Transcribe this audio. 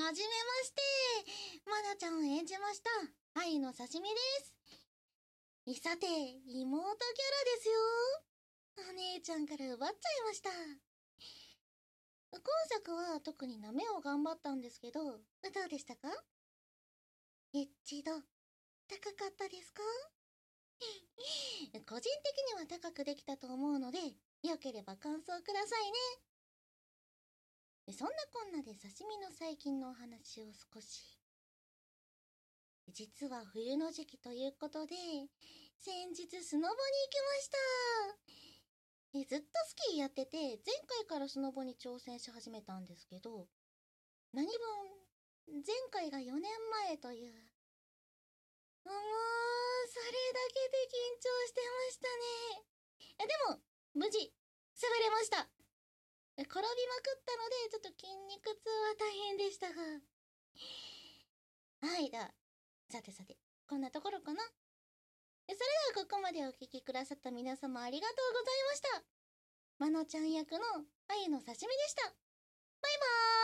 はじめまして。まなちゃんを演じました、愛の刺身です。さて、妹キャラですよ。お姉ちゃんから奪っちゃいました。今作は特になめを頑張ったんですけど、どうでしたか？エッチ度、高かったですか？個人的には高くできたと思うので、よければ感想くださいね。そんなこんなで刺身の最近のお話を少し。実は冬の時期ということで、先日スノボに行きました。ずっとスキーやってて、前回からスノボに挑戦し始めたんですけど、何分、前回が4年前という。もう、それだけで緊張してましたね。でも、無事、滑れました。転びまくったので、ちょっと筋肉痛は大変でしたが。はい、さて、こんなところかな。それではここまでお聞きくださった皆様ありがとうございました。まのちゃん役のあゆの刺身でした。バイバーイ。